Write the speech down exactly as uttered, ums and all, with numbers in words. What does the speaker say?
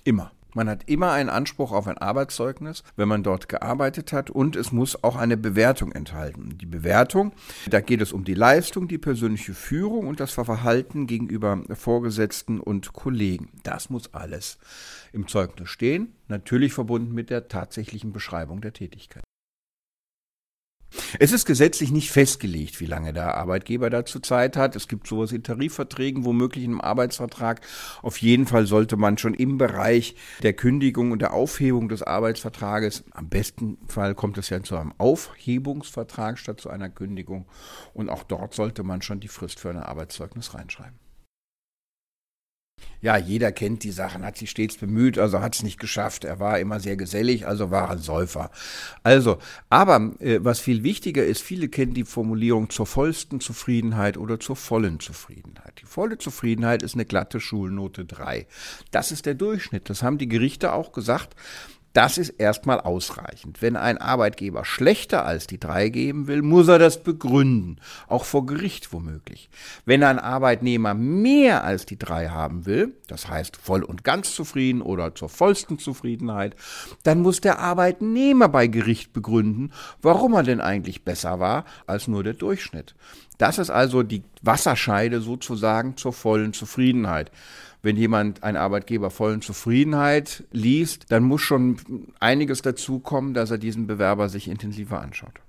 Immer. Man hat immer einen Anspruch auf ein Arbeitszeugnis, wenn man dort gearbeitet hat, und es muss auch eine Bewertung enthalten. Die Bewertung, da geht es um die Leistung, die persönliche Führung und das Verhalten gegenüber Vorgesetzten und Kollegen. Das muss alles im Zeugnis stehen, natürlich verbunden mit der tatsächlichen Beschreibung der Tätigkeit. Es ist gesetzlich nicht festgelegt, wie lange der Arbeitgeber dazu Zeit hat. Es gibt sowas in Tarifverträgen, womöglich im Arbeitsvertrag. Auf jeden Fall sollte man schon im Bereich der Kündigung und der Aufhebung des Arbeitsvertrages, am besten Fall kommt es ja zu einem Aufhebungsvertrag statt zu einer Kündigung, und auch dort sollte man schon die Frist für ein Arbeitszeugnis reinschreiben. Ja, jeder kennt die Sachen, hat sich stets bemüht, also hat es nicht geschafft. Er war immer sehr gesellig, also war ein Säufer. Also, aber äh, was viel wichtiger ist, viele kennen die Formulierung zur vollsten Zufriedenheit oder zur vollen Zufriedenheit. Die volle Zufriedenheit ist eine glatte Schulnote drei. Das ist der Durchschnitt, das haben die Gerichte auch gesagt. Das ist erstmal ausreichend. Wenn ein Arbeitgeber schlechter als die drei geben will, muss er das begründen, auch vor Gericht womöglich. Wenn ein Arbeitnehmer mehr als die drei haben will, das heißt voll und ganz zufrieden oder zur vollsten Zufriedenheit, dann muss der Arbeitnehmer bei Gericht begründen, warum er denn eigentlich besser war als nur der Durchschnitt. Das ist also die Wasserscheide sozusagen zur vollen Zufriedenheit. Wenn jemand, ein Arbeitgeber, vollen Zufriedenheit liest, dann muss schon einiges dazu kommen, dass er diesen Bewerber sich intensiver anschaut.